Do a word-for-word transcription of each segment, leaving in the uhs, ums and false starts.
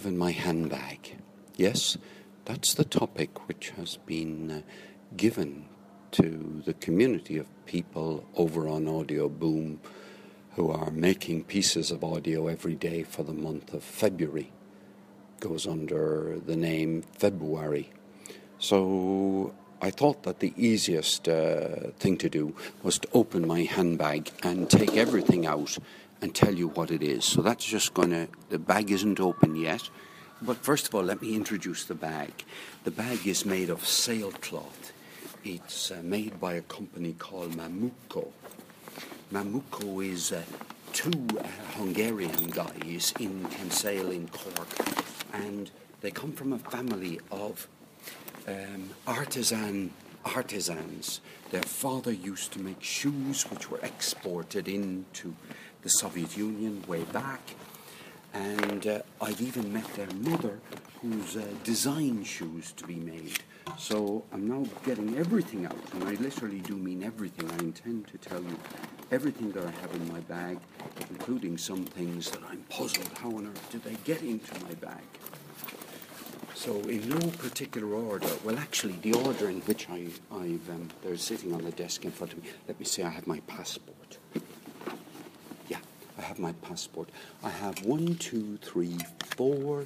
have in my handbag? Yes, that's the topic which has been uh, given to the community of people over on Audio Boom who are making pieces of audio every day for the month of February. Goes under the name February. So I thought that the easiest uh, thing to do was to open my handbag and take everything out and tell you what it is. So that's just going to, the bag isn't open yet. But first of all, let me introduce the bag. The bag is made of sailcloth. It's uh, made by a company called Mamuco. Mamuco is uh, two uh, Hungarian guys in Kinsale in Cork, and they come from a family of um, artisan artisans. Their father used to make shoes which were exported into the Soviet Union way back, and uh, I've even met their mother who's uh, designed shoes to be made. So I'm now getting everything out, and I literally do mean everything. I intend to tell you everything that I have in my bag, including some things that I'm puzzled. How on earth did they get into my bag? So in no particular order, well actually the order in which I, I've, um, they're sitting on the desk in front of me. Let me say I have my passport. Yeah, I have my passport. I have one, two, three, four,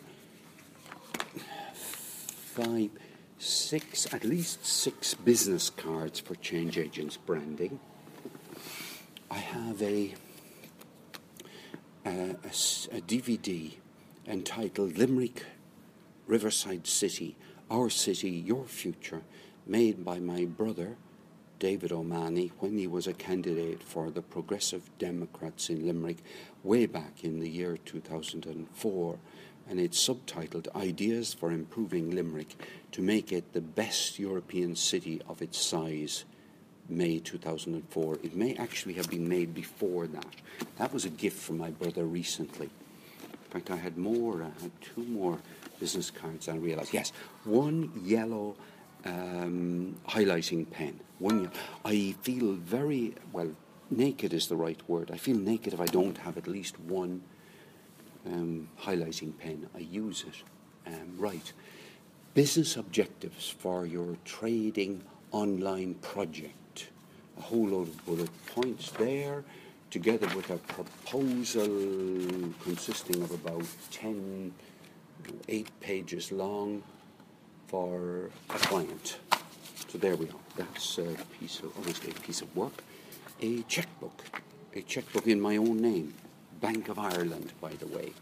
five, six, at least six business cards for Change Agents branding. I have a, a, a, a D V D entitled Limerick, Riverside City, Our City, Your Future, made by my brother, David O'Mahony, when he was a candidate for the Progressive Democrats in Limerick way back in the year two thousand four. And it's subtitled Ideas for Improving Limerick to Make It the Best European City of Its Size, May two thousand four. It may actually have been made before that. That was a gift from my brother recently. In fact, I had more, I had two more business cards than I realised. Yes, one yellow um, highlighting pen. One. I feel very, well, naked is the right word. I feel naked if I don't have at least one um, highlighting pen. I use it. Um, right. Business objectives for your trading online project. A whole load of bullet points there, together with a proposal consisting of about ten, eight pages long for a client. So there we are. That's a piece of, obviously a piece of work. A checkbook. A checkbook in my own name. Bank of Ireland, by the way.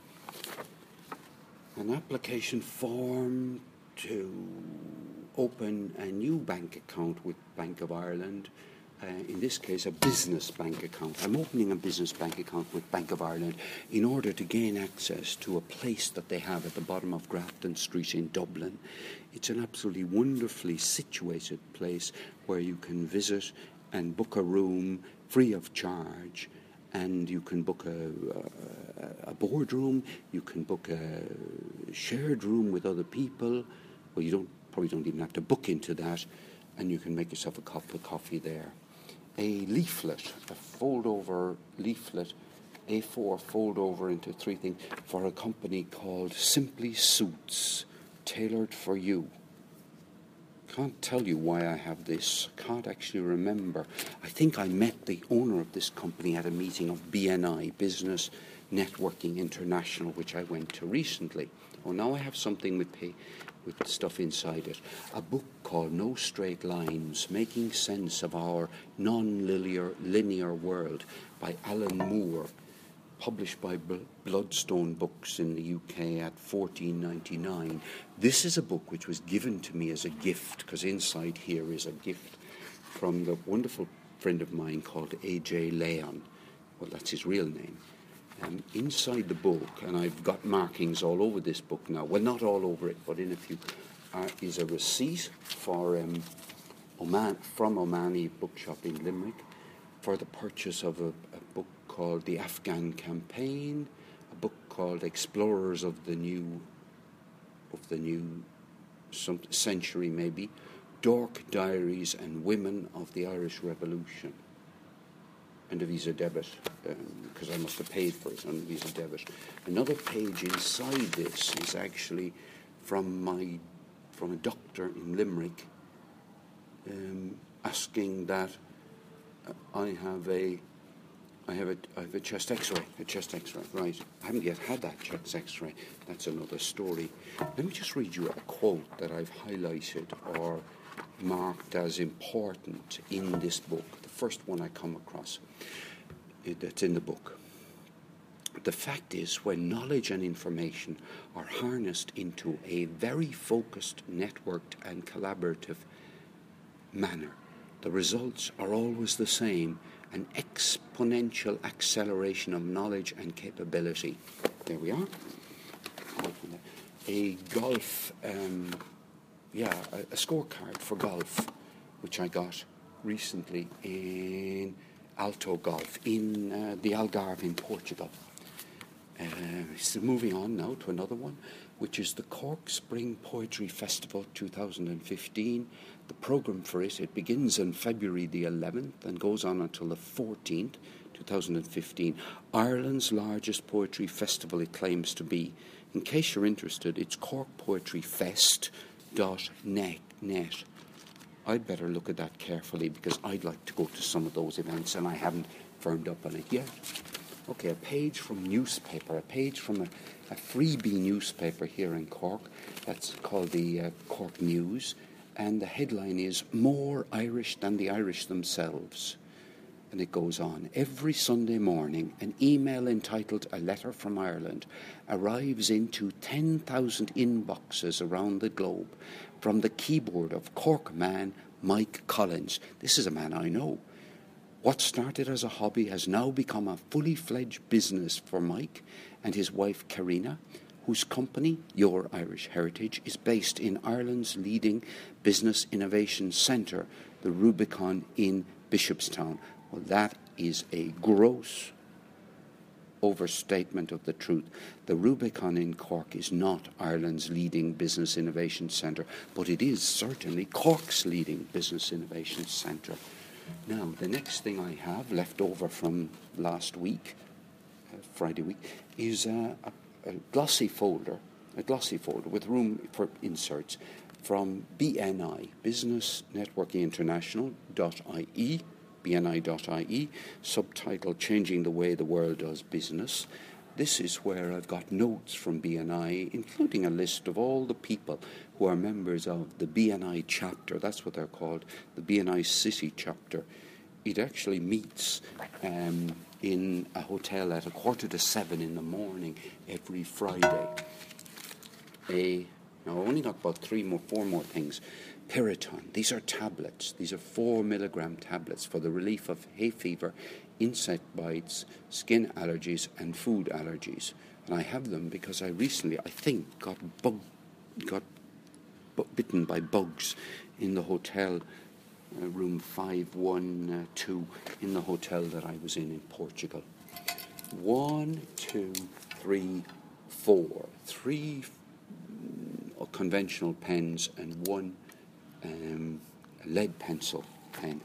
An application form to open a new bank account with Bank of Ireland. Uh, in this case, a business bank account. I'm opening a business bank account with Bank of Ireland in order to gain access to a place that they have at the bottom of Grafton Street in Dublin. It's an absolutely wonderfully situated place where you can visit and book a room free of charge. And you can book a, a, a boardroom, you can book a shared room with other people. Well, you don't probably don't even have to book into that, and you can make yourself a cup of coffee there. A leaflet, a fold-over leaflet, A four fold-over into three things, for a company called Simply Suits, tailored for you. Can't tell you why I have this. Can't actually remember. I think I met the owner of this company at a meeting of B N I, Business Networking International, which I went to recently. Oh, now I have something with pay, with stuff inside it. A book called No Straight Lines, Making Sense of Our Non-Linear Linear World by Alan Moore, published by Bloodstone Books in the U K at fourteen ninety-nine. This is a book which was given to me as a gift, because inside here is a gift from the wonderful friend of mine called A J Leon. Well, that's his real name. Um, inside the book, and I've got markings all over this book now, well, not all over it, but in a few, uh, is a receipt for um, Oman, from O'Mahony Bookshop in Limerick for the purchase of a, a book called The Afghan Campaign, a book called Explorers of the New of the New some Century, maybe, Dork Diaries and Women of the Irish Revolution. and a Visa debit, because um, I must have paid for it on Visa debit. Another page inside this is actually from my from a doctor in Limerick, um, asking that I have a I have a I have a chest X-ray, a chest X-ray. Right, I haven't yet had that chest X-ray. That's another story. Let me just read you a quote that I've highlighted or marked as important in this book. The first one I come across that's in the book. The fact is, when knowledge and information are harnessed into a very focused, networked and collaborative manner, the results are always the same, an exponential acceleration of knowledge and capability. There we are. A golf, um, yeah, a, a scorecard for golf, which I got recently in Alto Golf in uh, the Algarve in Portugal. Uh, so moving on now to another one, which is the Cork Spring Poetry Festival two thousand fifteen. The programme for it, it begins on February the eleventh and goes on until the fourteenth, two thousand fifteen. Ireland's largest poetry festival, it claims to be. In case you're interested, it's cork poetry fest dot net. I'd better look at that carefully because I'd like to go to some of those events and I haven't firmed up on it yet. Okay, a page from newspaper, a page from a, a freebie newspaper here in Cork. That's called the uh, Cork News. And the headline is, More Irish Than the Irish Themselves. And it goes on. Every Sunday morning, an email entitled A Letter from Ireland arrives into ten thousand inboxes around the globe from the keyboard of Cork man Mike Collins. This is a man I know. What started as a hobby has now become a fully fledged business for Mike and his wife Karina, whose company, Your Irish Heritage, is based in Ireland's leading business innovation centre, the Rubicon in Bishopstown. Well, that is a gross overstatement of the truth. The Rubicon in Cork is not Ireland's leading business innovation centre, but it is certainly Cork's leading business innovation centre. Now, the next thing I have left over from last week, uh, Friday week, is uh, a, a glossy folder, a glossy folder with room for inserts from B N I, Business Networking International dot I E, B N I dot I E, subtitled Changing the Way the World Does Business. This is where I've got notes from B N I, including a list of all the people who are members of the B N I chapter. That's what they're called, the B N I City chapter. It actually meets um, in a hotel at a quarter to seven in the morning every Friday. A, now, I've only got about three more, four more things. Piriton. These are tablets. These are four milligram tablets for the relief of hay fever, insect bites, skin allergies, and food allergies. And I have them because I recently, I think, got bug, got bu- bitten by bugs in the hotel uh, room five one two in the hotel that I was in in Portugal. One, two, three, four. Three uh, conventional pens and one Um, a lead pencil pen.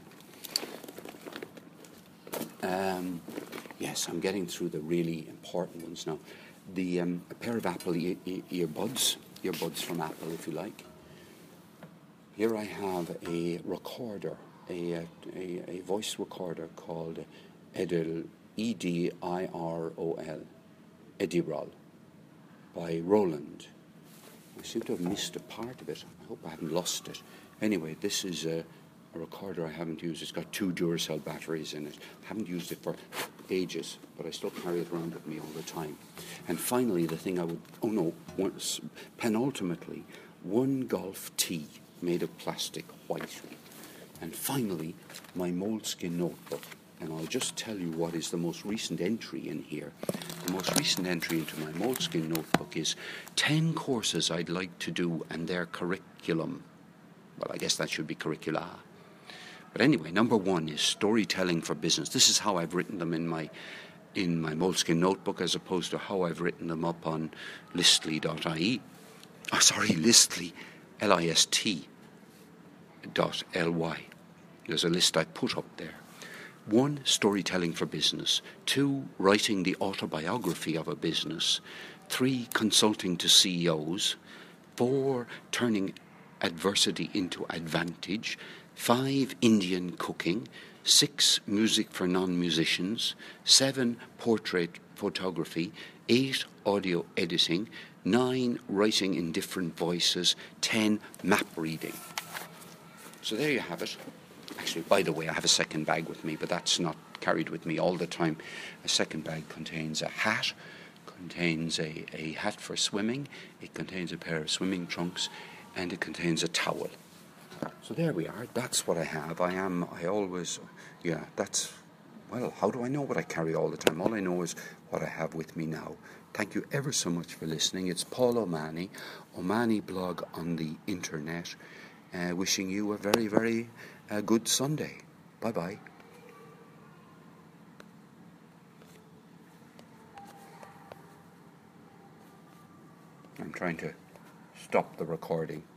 Um, yes, I'm getting through the really important ones now. The um, a pair of Apple e- e- earbuds, earbuds from Apple, if you like. Here I have a recorder, a a, a voice recorder called Edil, E D I R O L, Edirol, by Roland. I seem to have missed a part of it. I hope I haven't lost it. Anyway, this is a, a recorder I haven't used. It's got two Duracell batteries in it. I haven't used it for ages, but I still carry it around with me all the time. And finally, the thing I would... Oh, no. Once, penultimately, one golf tee made of plastic white. And finally, my moleskin notebook. And I'll just tell you what is the most recent entry in here. The most recent entry into my moleskin notebook is ten courses I'd like to do and their curriculum. Well, I guess that should be curricula. But anyway, number one is storytelling for business. This is how I've written them in my in my moleskin notebook as opposed to how I've written them up on listly dot I E. Oh, sorry, Listly, L I S T dot L Y. There's a list I put up there. one, storytelling for business. Two, writing the autobiography of a business. Three, consulting to C E Os. Four, turning adversity into advantage. Five, Indian cooking. Six, music for non-musicians. Seven, portrait photography. Eight, audio editing. Nine, writing in different voices. Ten, map reading. So there you have it. Actually, by the way, I have a second bag with me, but that's not carried with me all the time. A second bag contains a hat, contains a, a hat for swimming, it contains a pair of swimming trunks, and it contains a towel. So there we are. That's what I have. I am, I always, yeah, that's, well, how do I know what I carry all the time? All I know is what I have with me now. Thank you ever so much for listening. It's Paul O'Mahony, O'Mahony blog on the internet. Uh, wishing you a very, very uh, good Sunday. Bye-bye. I'm trying to stop the recording.